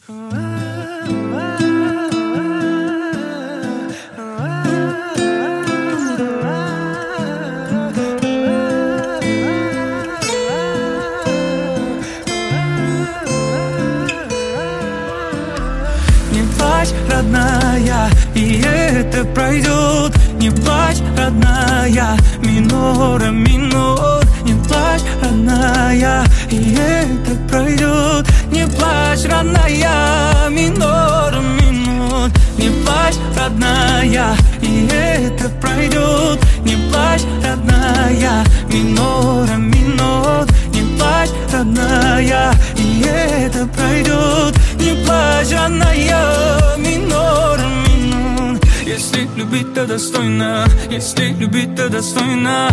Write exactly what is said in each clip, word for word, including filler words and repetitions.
Родная, и это пройдет. Не плачь, родная, минора, минор. Не плачь, родная, и это пройдет. Не плачь, родная, минора, минор. Не плачь, родная, и это пройдет. Не плачь, родная, минора, минор. Не плачь, родная, и это пройдет. Не плачь, родная, минор, минор. Если любить, то достойно. Если любить, то достойно.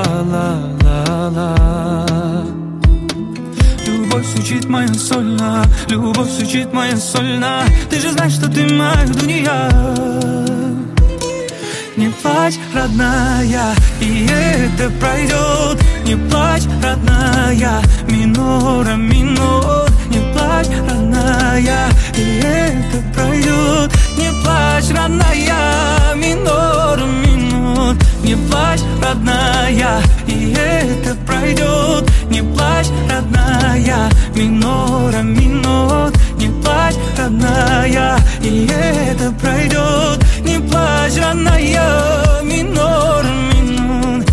Ла-ла-ла-ла. Любовь звучит моя сольно. Любовь звучит моя сольно. Ты же знаешь, что ты моя дуня. Не плачь, родная, и это пройдет. Не плачь, родная, минора, минор. Не плачь, родная, и это пройдет. Не плачь, родная, минора, минор. Не плачь, родная, и это пройдет. Не плачь, родная, минора, минор. Не плачь, родная, и это пройдет. Не плачь, родная, минор, минор.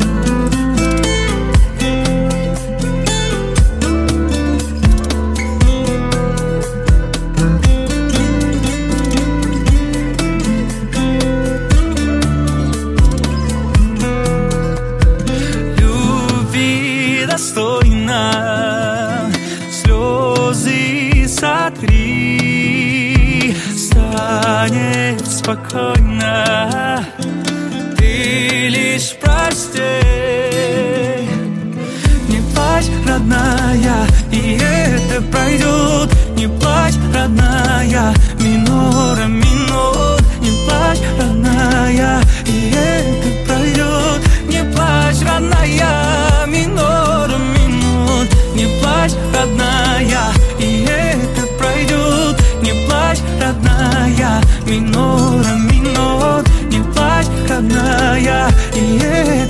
Любви достойно, слезы сотри, станет спокойно. Ты лишь прости. Не плачь, родная, и это пройдет. Не плачь, родная, минора, минор. Не плачь, родная, и это пройдет. Не плачь, родная, минора, минор. Не плачь, родная, и это пройдет. Не плачь, родная, минора, минор. Не плачь, родная, и это